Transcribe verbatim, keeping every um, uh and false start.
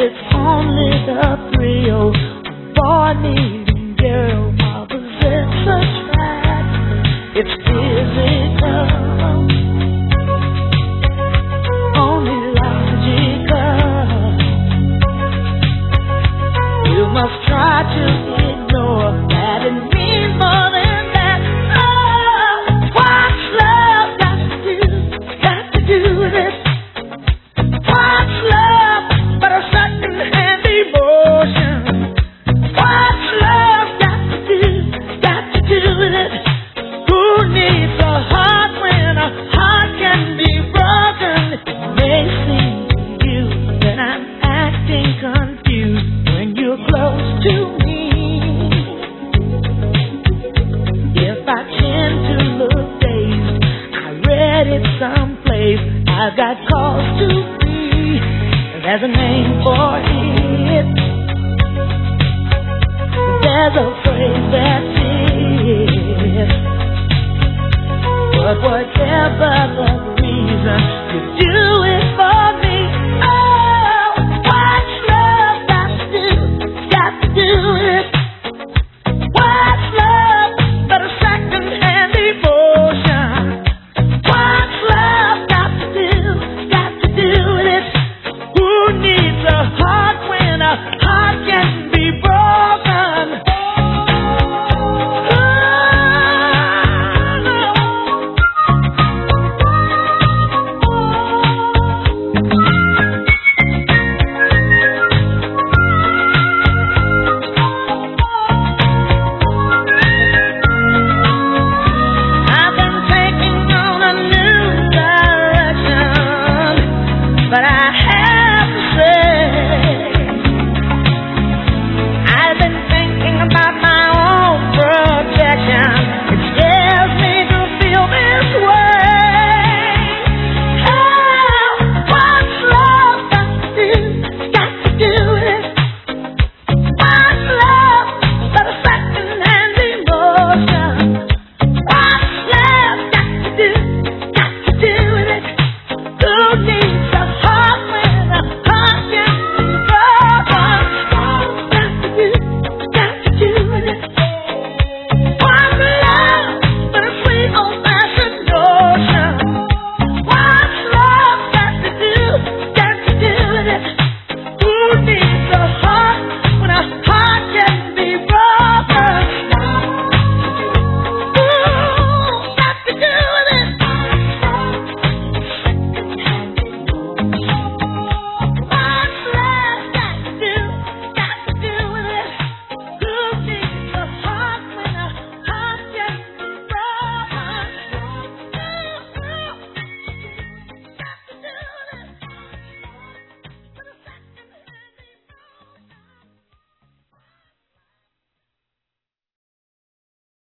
it's only the thrill of boy meeting girl. Opposites attract. It's physical, only logical. You must try to ignore that it means more than that. Oh, what's love got to do, got to do with it? What's love but a second-hand emotion? What's love got to do, got to do with it? Who needs a heart when a heart can be broken? It may seem to you that I'm acting confused when you're close to me. If I tend to look dazed, I read it someplace. I've got cause to be. There's a name for it. There's a phrase that says, but whatever the reason, you do it for